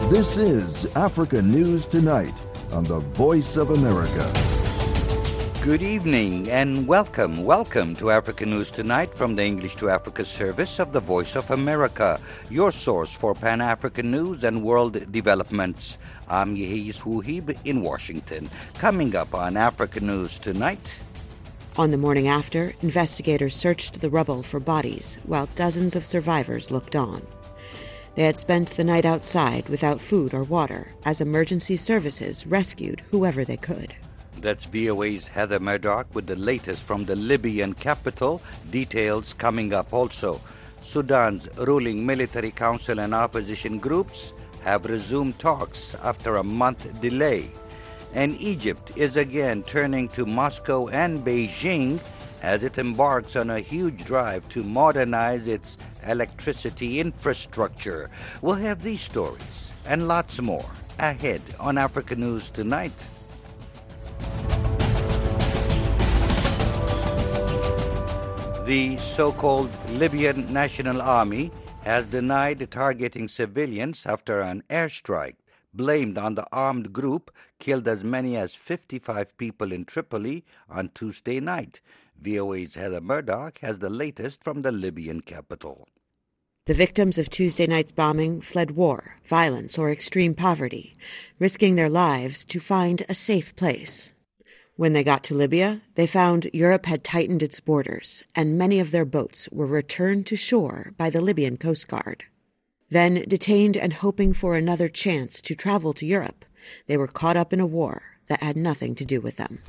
This is Africa News Tonight on the Voice of America. Good evening and welcome. Welcome to Africa News Tonight from the English to Africa service of the Voice of America, your source for Pan-African news and world developments. I'm Yehis Wuhib in Washington. Coming up on Africa News Tonight. On the morning after, investigators searched the rubble for bodies while dozens of survivors looked on. They had spent the night outside without food or water as emergency services rescued whoever they could. That's VOA's Heather Murdoch with the latest from the Libyan capital. Details coming up also. Sudan's ruling military council and opposition groups have resumed talks after a month delay. And Egypt is again turning to Moscow and Beijing as it embarks on a huge drive to modernize its electricity infrastructure. We'll have these stories and lots more ahead on Africa News Tonight. The so-called Libyan National Army has denied targeting civilians after an airstrike blamed on the armed group killed as many as 55 people in Tripoli on Tuesday night. VOA's Heather Murdoch has the latest from the Libyan capital. The victims of Tuesday night's bombing fled war, violence, or extreme poverty, risking their lives to find a safe place. When they got to Libya, they found Europe had tightened its borders, and many of their boats were returned to shore by the Libyan Coast Guard. Then, detained and hoping for another chance to travel to Europe, they were caught up in a war that had nothing to do with them.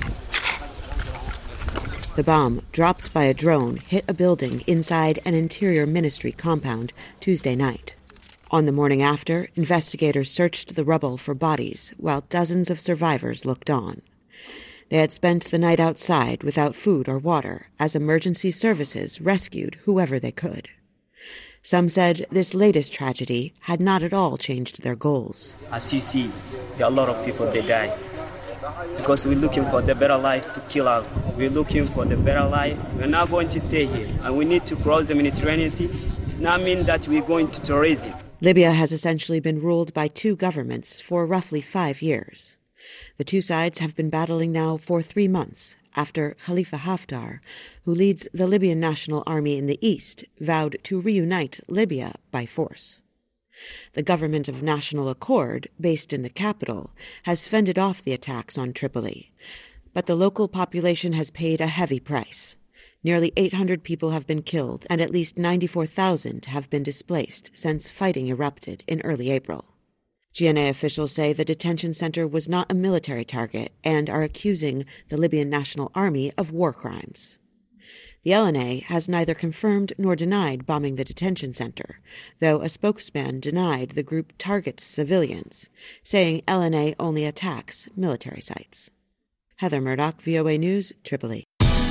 The bomb, dropped by a drone, hit a building inside an Interior Ministry compound Tuesday night. On the morning after, investigators searched the rubble for bodies while dozens of survivors looked on. They had spent the night outside without food or water as emergency services rescued whoever they could. Some said this latest tragedy had not at all changed their goals. As you see, there are a lot of people, they die. Because we're looking for the better life to kill us. We're looking for the better life. We're not going to stay here. And we need to cross the Mediterranean Sea. It's not mean that we're going to terrorism. Libya has essentially been ruled by two governments for roughly 5 years. The two sides have been battling now for 3 months after Khalifa Haftar, who leads the Libyan National Army in the east, vowed to reunite Libya by force. The Government of National Accord, based in the capital, has fended off the attacks on Tripoli. But the local population has paid a heavy price. Nearly 800 people have been killed and at least 94,000 have been displaced since fighting erupted in early April. GNA officials say the detention center was not a military target and are accusing the Libyan National Army of war crimes. The LNA has neither confirmed nor denied bombing the detention center, though a spokesman denied the group targets civilians, saying LNA only attacks military sites. Heather Murdoch, VOA News, Tripoli.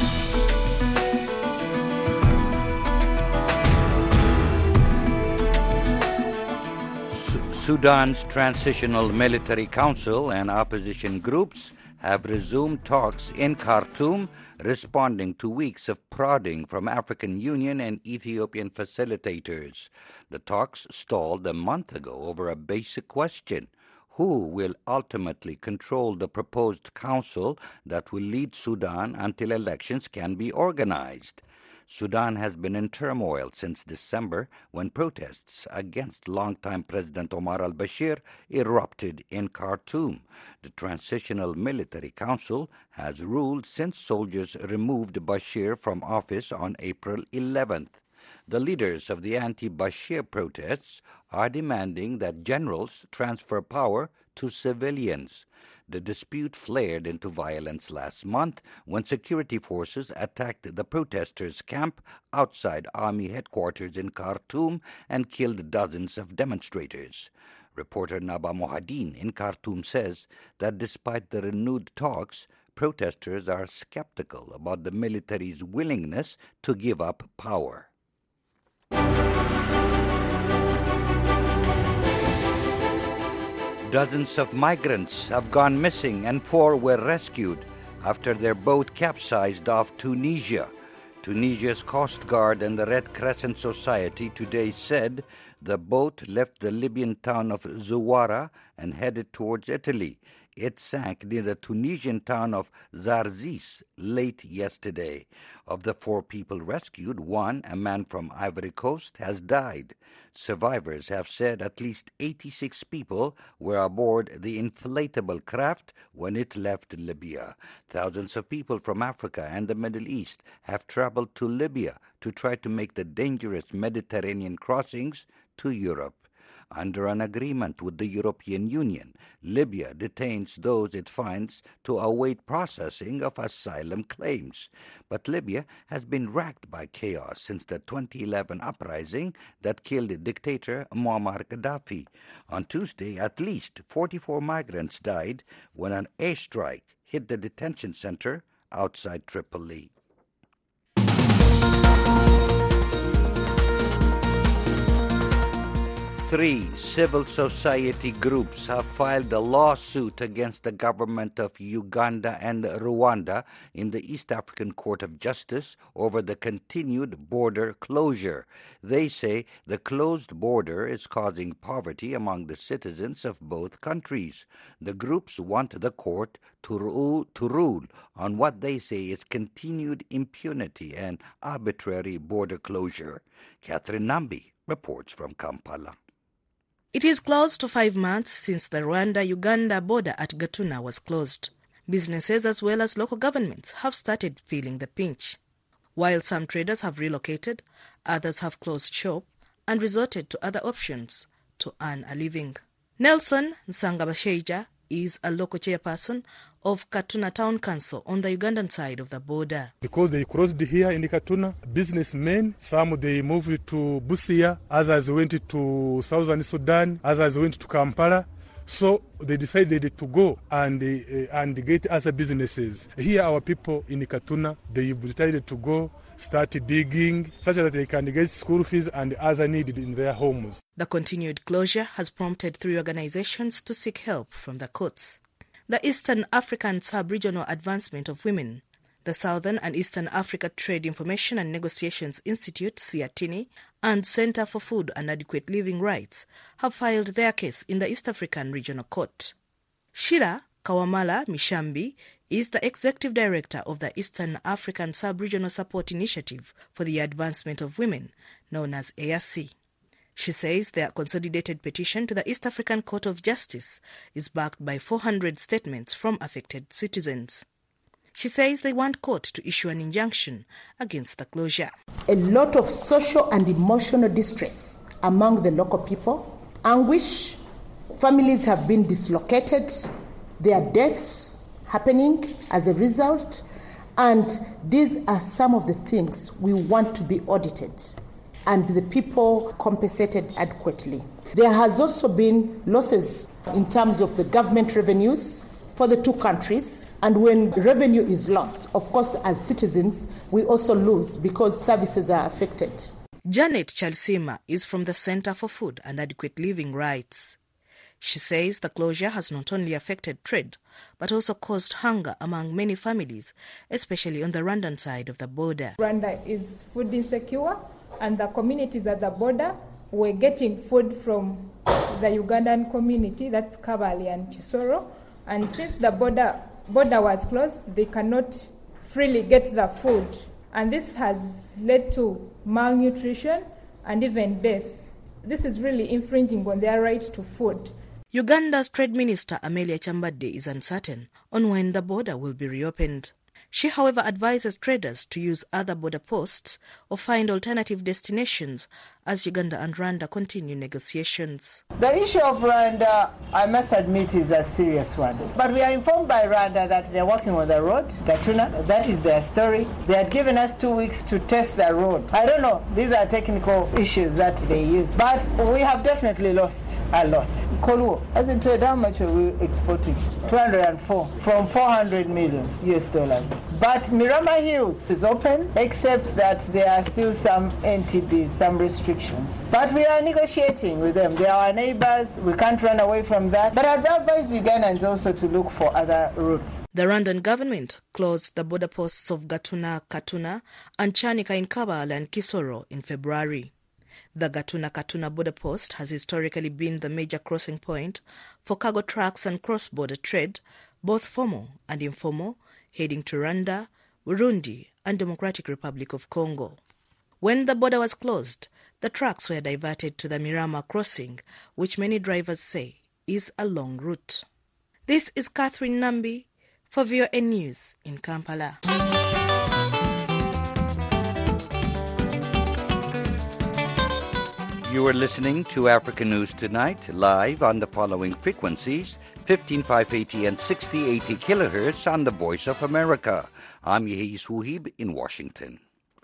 Sudan's Transitional Military Council and opposition groups have resumed talks in Khartoum, responding to weeks of prodding from African Union and Ethiopian facilitators. The talks stalled a month ago over a basic question: who will ultimately control the proposed council that will lead Sudan until elections can be organized? Sudan has been in turmoil since December when protests against longtime President Omar al-Bashir erupted in Khartoum. The Transitional Military Council has ruled since soldiers removed Bashir from office on April 11th. The leaders of the anti-Bashir protests are demanding that generals transfer power to civilians. The dispute flared into violence last month when security forces attacked the protesters' camp outside army headquarters in Khartoum and killed dozens of demonstrators. Reporter Naba Mohadin in Khartoum says that despite the renewed talks, protesters are skeptical about the military's willingness to give up power. Dozens of migrants have gone missing and 4 were rescued after their boat capsized off Tunisia. Tunisia's Coast Guard and the Red Crescent Society today said The boat left the Libyan town of Zuwara and headed towards Italy. It sank near the Tunisian town of Zarzis late yesterday. Of the 4 people rescued, one, a man from Ivory Coast, has died. Survivors have said at least 86 people were aboard the inflatable craft when it left Libya. Thousands of people from Africa and the Middle East have traveled to Libya to try to make the dangerous Mediterranean crossings to Europe. Under an agreement with the European Union, Libya detains those it finds to await processing of asylum claims. But Libya has been racked by chaos since the 2011 uprising that killed dictator Muammar Gaddafi. On Tuesday, at least 44 migrants died when an airstrike hit the detention center outside Tripoli. 3 civil society groups have filed a lawsuit against the government of Uganda and Rwanda in the East African Court of Justice over the continued border closure. They say the closed border is causing poverty among the citizens of both countries. The groups want the court to rule on what they say is continued impunity and arbitrary border closure. Catherine Nambi reports from Kampala. It is close to 5 months since the Rwanda-Uganda border at Gatuna was closed. Businesses as well as local governments have started feeling the pinch. While some traders have relocated, others have closed shop and resorted to other options to earn a living. Nelson Nsangabasheija is a local chairperson of Katuna Town Council on the Ugandan side of the border. Because they crossed here in Katuna, businessmen, some they moved to Busia, others went to Southern Sudan, others went to Kampala. So they decided to go and get other businesses. Here our people in Katuna, they decided to go, start digging, such that they can get school fees and other needed in their homes. The continued closure has prompted 3 organizations to seek help from the courts. The Eastern African Sub-Regional Advancement of Women, the Southern and Eastern Africa Trade Information and Negotiations Institute, CIATINI, and Center for Food and Adequate Living Rights have filed their case in the East African Regional Court. Shira Kawamala Mishambi is the Executive Director of the Eastern African Sub-Regional Support Initiative for the Advancement of Women, known as EAC. She says their consolidated petition to the East African Court of Justice is backed by 400 statements from affected citizens. She says they want court to issue an injunction against the closure. A lot of social and emotional distress among the local people, anguish, families have been dislocated, there are deaths happening as a result, and these are some of the things we want to be audited and the people compensated adequately. There has also been losses in terms of the government revenues for the 2 countries, and when revenue is lost, of course, as citizens, we also lose because services are affected. Janet Chalsima is from the Center for Food and Adequate Living Rights. She says the closure has not only affected trade, but also caused hunger among many families, especially on the Rwandan side of the border. Rwanda is food insecure, and the communities at the border were getting food from the Ugandan community, that's Kabale and Kisoro. And since the border was closed, they cannot freely get the food. And this has led to malnutrition and even death. This is really infringing on their right to food. Uganda's Trade Minister Amelia Chambadde is uncertain on when the border will be reopened. She, however, advises traders to use other border posts or find alternative destinations as Uganda and Rwanda continue negotiations. The issue of Rwanda, I must admit, is a serious one. But we are informed by Rwanda that they're working on the road, Gatuna. That is their story. They had given us 2 weeks to test the road. I don't know. These are technical issues that they use. But we have definitely lost a lot. Koluo, as in trade, how much are we exporting? 204 from 400 million US dollars. But Mirama Hills is open, except that there are still some NTBs, some restrictions. But we are negotiating with them. They are our neighbors. We can't run away from that. But I'd advise Ugandans also to look for other routes. The Rwandan government closed the border posts of Gatuna, Katuna, and Chanika in Kabale and Kisoro in February. The Gatuna-Katuna border post has historically been the major crossing point for cargo trucks and cross-border trade, both formal and informal, heading to Rwanda, Burundi, and Democratic Republic of Congo. When the border was closed, the trucks were diverted to the Mirama crossing, which many drivers say is a long route. This is Catherine Nambi for VOA News in Kampala. You are listening to African News Tonight, live on the following frequencies: 15580 and 6080 kilohertz on the Voice of America. I'm Yehis Wuhib in Washington.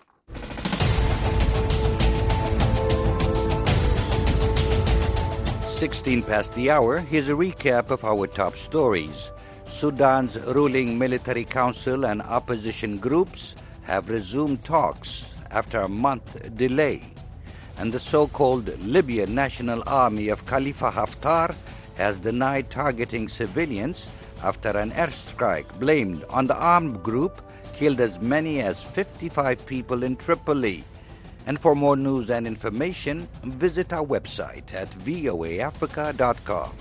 16 past the hour, here's a recap of our top stories. Sudan's ruling military council and opposition groups have resumed talks after a month delay. And the so-called Libyan National Army of Khalifa Haftar has denied targeting civilians after an airstrike blamed on the armed group killed as many as 55 people in Tripoli. And for more news and information, visit our website at voaafrica.com.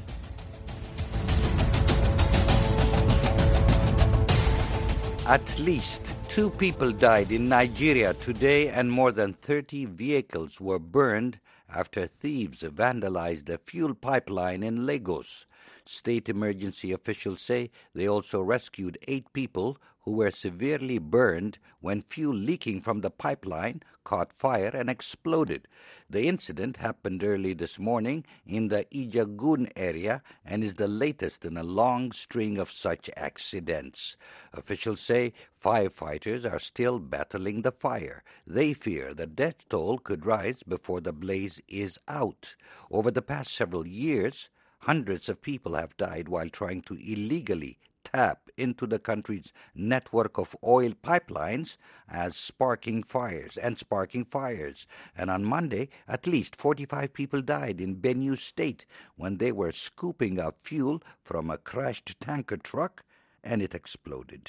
At least 2 people died in Nigeria today, and more than 30 vehicles were burned after thieves vandalized a fuel pipeline in Lagos. State emergency officials say they also rescued 8 people who were severely burned when fuel leaking from the pipeline caught fire and exploded. The incident happened early this morning in the Ijagun area and is the latest in a long string of such accidents. Officials say firefighters are still battling the fire. They fear the death toll could rise before the blaze is out. Over the past several years, hundreds of people have died while trying to illegally tap into the country's network of oil pipelines as sparking fires. And on Monday, at least 45 people died in Benue State when they were scooping up fuel from a crashed tanker truck and it exploded.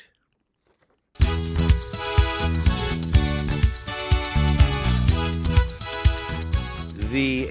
The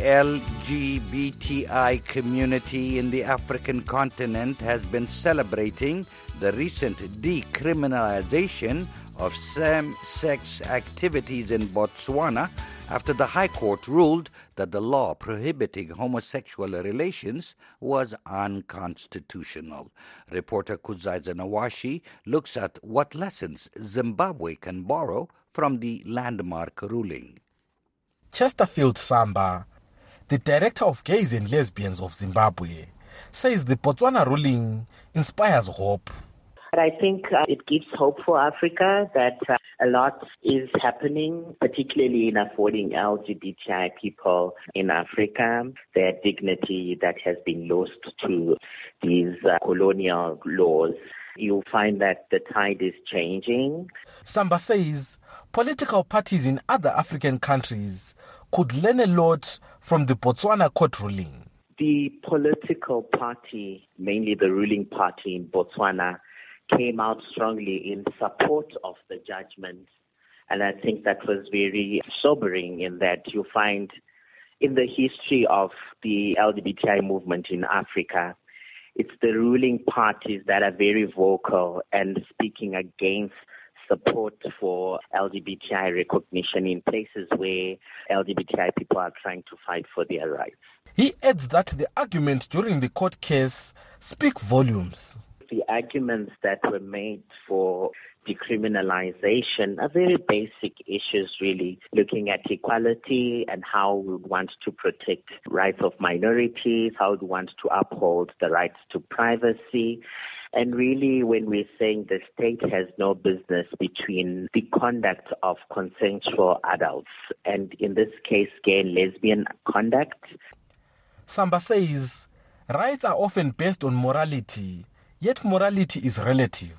LGBTI community in the African continent has been celebrating the recent decriminalization of same-sex activities in Botswana after the High Court ruled that the law prohibiting homosexual relations was unconstitutional. Reporter Kuzaisa Nawashi looks at what lessons Zimbabwe can borrow from the landmark ruling. Chesterfield Samba, the director of Gays and Lesbians of Zimbabwe, says the Botswana ruling inspires hope. I think it gives hope for Africa that a lot is happening, particularly in affording LGBTI people in Africa their dignity that has been lost to these colonial laws. You'll find that the tide is changing. Samba says political parties in other African countries could learn a lot from the Botswana court ruling. The political party, mainly the ruling party in Botswana, came out strongly in support of the judgment. And I think that was very sobering in that you find in the history of the LGBTI movement in Africa, it's the ruling parties that are very vocal and speaking against support for LGBTI recognition in places where LGBTI people are trying to fight for their rights. He adds that the argument during the court case speak volumes. The arguments that were made for decriminalization are very basic issues, really, looking at equality and how we want to protect rights of minorities, how we want to uphold the rights to privacy. And really, when we're saying the state has no business between the conduct of consensual adults and, in this case, gay and lesbian conduct. Samba says rights are often based on morality, yet morality is relative.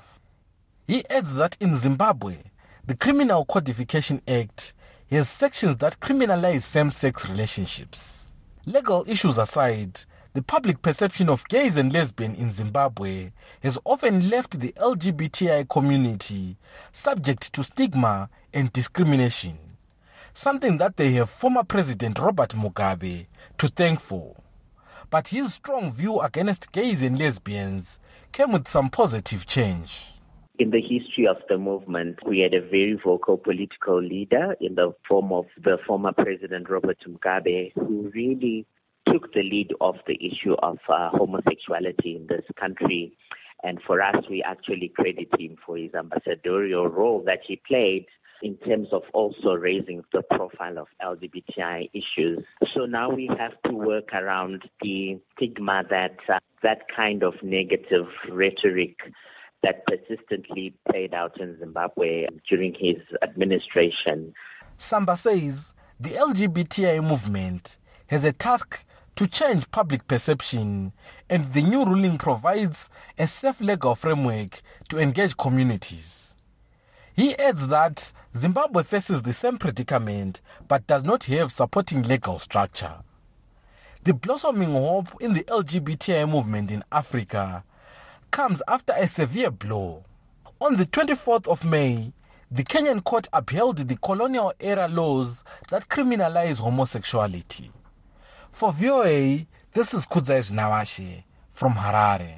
He adds that in Zimbabwe, the Criminal Codification Act has sections that criminalize same-sex relationships. Legal issues aside, the public perception of gays and lesbians in Zimbabwe has often left the LGBTI community subject to stigma and discrimination. something that they have former President Robert Mugabe to thank for. But his strong view against gays and lesbians came with some positive change. In the history of the movement, we had a very vocal political leader in the form of the former President Robert Mugabe, who really took the lead of the issue of homosexuality in this country. And for us, we actually credit him for his ambassadorial role that he played in terms of also raising the profile of LGBTI issues. So now we have to work around the stigma that that kind of negative rhetoric that persistently played out in Zimbabwe during his administration. Samba says the LGBTI movement has a task to change public perception, and the new ruling provides a safe legal framework to engage communities. He adds that Zimbabwe faces the same predicament but does not have supporting legal structure. The blossoming hope in the LGBTI movement in Africa comes after a severe blow. On the 24th of May, the Kenyan court upheld the colonial-era laws that criminalize homosexuality. For VOA, this is Kudzai Nawashe from Harare.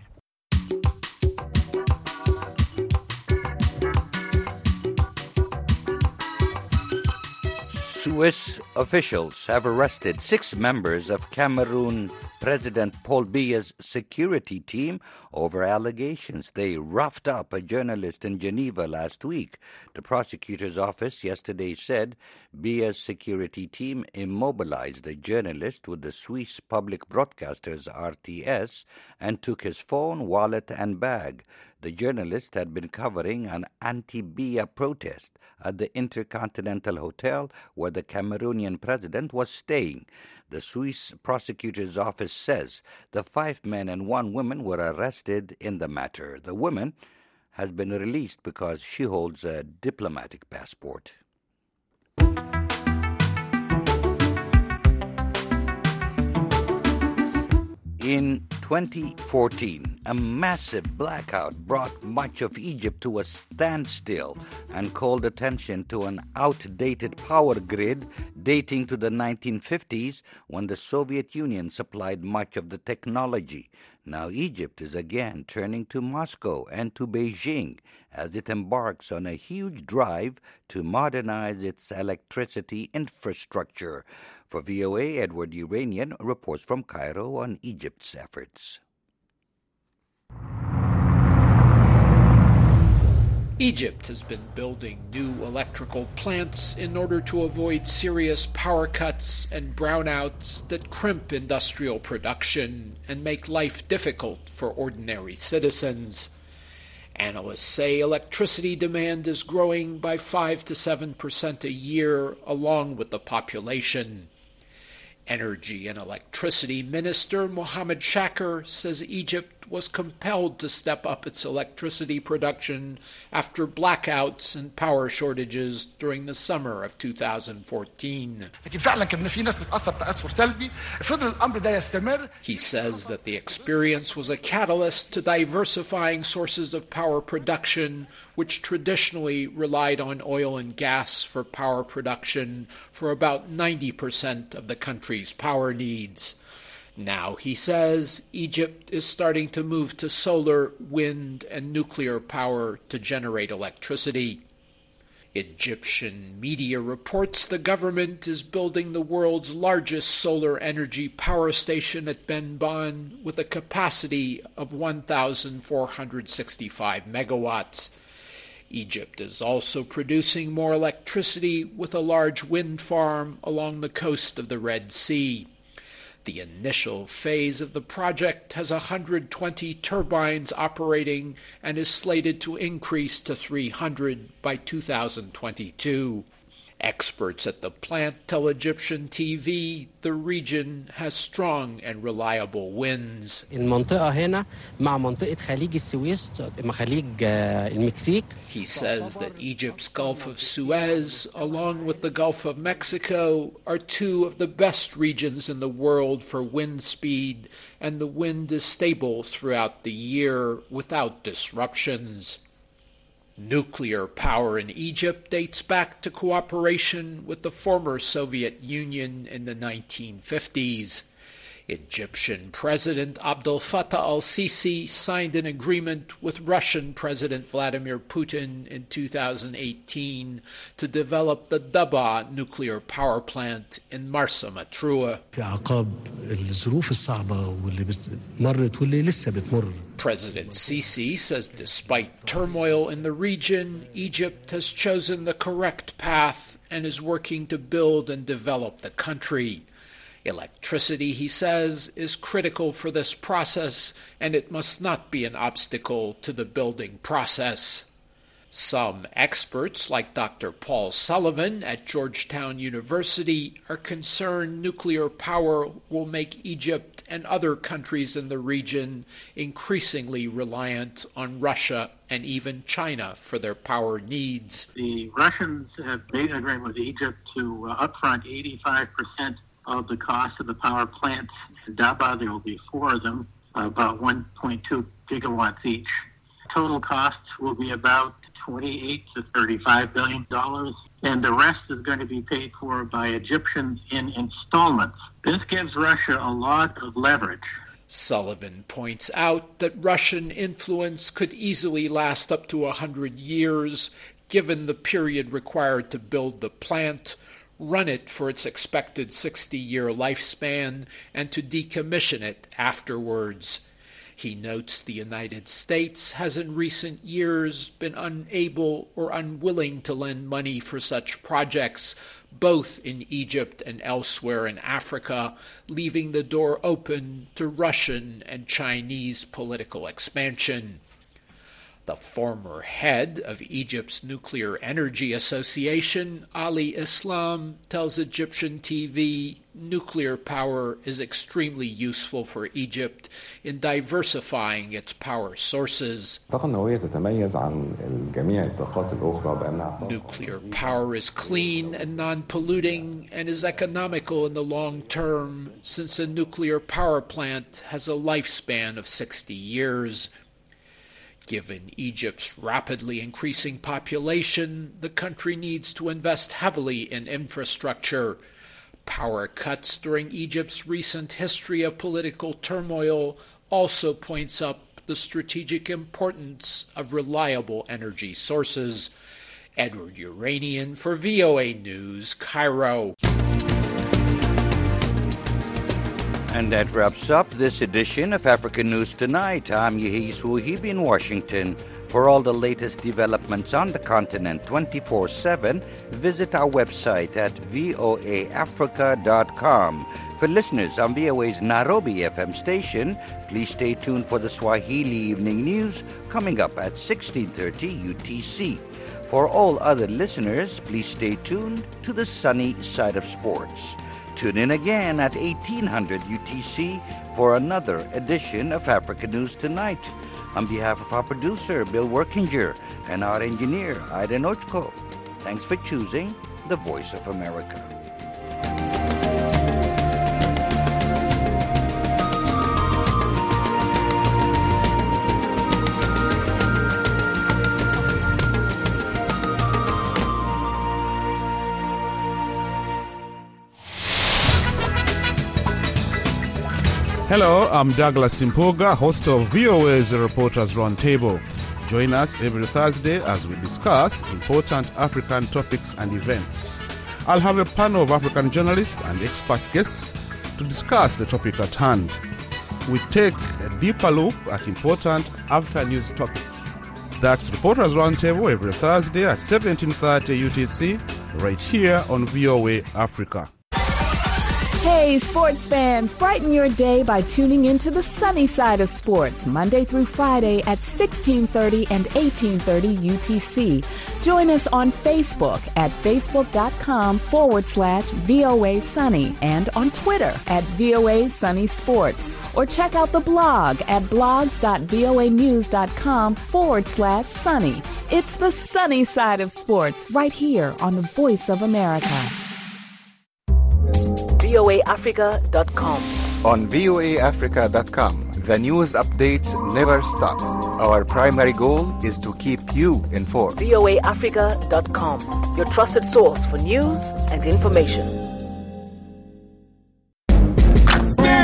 Swiss officials have arrested 6 members of Cameroon President Paul Biya's security team over allegations they roughed up a journalist in Geneva last week. The prosecutor's office yesterday said Biya's security team immobilized a journalist with the Swiss public broadcasters RTS and took his phone, wallet, and bag. The journalist had been covering an anti-Biya protest at the Intercontinental Hotel where the Cameroonian president was staying. The Swiss prosecutor's office says the 5 men and 1 woman were arrested in the matter. The woman has been released because she holds a diplomatic passport. In 2014, a massive blackout brought much of Egypt to a standstill and called attention to an outdated power grid dating to the 1950s when the Soviet Union supplied much of the technology. Now Egypt is again turning to Moscow and to Beijing as it embarks on a huge drive to modernize its electricity infrastructure. For VOA, Edward Uranian reports from Cairo on Egypt's efforts. Egypt has been building new electrical plants in order to avoid serious power cuts and brownouts that crimp industrial production and make life difficult for ordinary citizens. Analysts say electricity demand is growing by 5 to 7% a year along with the population. Energy and Electricity Minister Mohammed Shakir says Egypt was compelled to step up its electricity production after blackouts and power shortages during the summer of 2014. He says that the experience was a catalyst to diversifying sources of power production, which traditionally relied on oil and gas for power production for about 90% of the country's power needs. Now, he says, Egypt is starting to move to solar, wind, and nuclear power to generate electricity. Egyptian media reports the government is building the world's largest solar energy power station at Benban with a capacity of 1,465 megawatts. Egypt is also producing more electricity with a large wind farm along the coast of the Red Sea. The initial phase of the project has 120 turbines operating and is slated to increase to 300 by 2022. Experts at the plant tell Egyptian TV the region has strong and reliable winds. He says that Egypt's Gulf of Suez, along with the Gulf of Mexico, are 2 of the best regions in the world for wind speed, and the wind is stable throughout the year without disruptions. Nuclear power in Egypt dates back to cooperation with the former Soviet Union in the 1950s. Egyptian President Abdel Fattah al-Sisi signed an agreement with Russian President Vladimir Putin in 2018 to develop the Daba nuclear power plant in Marsa Matruh. President Sisi says despite turmoil in the region, Egypt has chosen the correct path and is working to build and develop the country. Electricity, he says, is critical for this process, and it must not be an obstacle to the building process. Some experts, like Dr. Paul Sullivan at Georgetown University, are concerned nuclear power will make Egypt and other countries in the region increasingly reliant on Russia and even China for their power needs. The Russians have made an agreement with Egypt to upfront 85% of the cost of the power plants. In Daba, there will be 4 of them, about 1.2 gigawatts each. Total costs will be about $28 to $35 billion, and the rest is going to be paid for by Egyptians in installments. This gives Russia a lot of leverage. Sullivan points out that Russian influence could easily last up to 100 years, given the period required to build the plant, run it for its expected 60-year lifespan, and to decommission it afterwards. He notes the United States has in recent years been unable or unwilling to lend money for such projects, both in Egypt and elsewhere in Africa, leaving the door open to Russian and Chinese political expansion. The former head of Egypt's Nuclear Energy Association, Ali Islam, tells Egyptian TV nuclear power is extremely useful for Egypt in diversifying its power sources. Nuclear power is clean and non-polluting and is economical in the long term, since a nuclear power plant has a lifespan of 60 years. Given Egypt's rapidly increasing population, the country needs to invest heavily in infrastructure. Power cuts during Egypt's recent history of political turmoil also points up the strategic importance of reliable energy sources. Edward Uranian for VOA News, Cairo. And that wraps up this edition of African News Tonight. I'm Yehis Wuhib in Washington. For all the latest developments on the continent 24/7, visit our website at voaafrica.com. For listeners on VOA's Nairobi FM station, please stay tuned for the Swahili Evening News coming up at 16:30 UTC. For all other listeners, please stay tuned to the sunny side of sports. Tune in again at 1800 UTC for another edition of African News Tonight. On behalf of our producer, Bill Workinger, and our engineer, Aiden Ochko, thanks for choosing the Voice of America. Hello, I'm Douglas Simpoga, host of VOA's Reporters Roundtable. Join us every Thursday as we discuss important African topics and events. I'll have a panel of African journalists and expert guests to discuss the topic at hand. We take a deeper look at important after-news topics. That's Reporters Roundtable every Thursday at 17:30 UTC, right here on VOA Africa. Hey, sports fans, brighten your day by tuning into the sunny side of sports, Monday through Friday at 16:30 and 18:30 UTC. Join us on Facebook at facebook.com/VOA Sunny and on Twitter at VOA Sunny Sports. Or check out the blog at blogs.voanews.com/sunny. It's the sunny side of sports right here on the Voice of America. voaafrica.com. On voaafrica.com, The news updates never stop. Our primary goal is to keep you informed. voaafrica.com, your trusted source for news and information.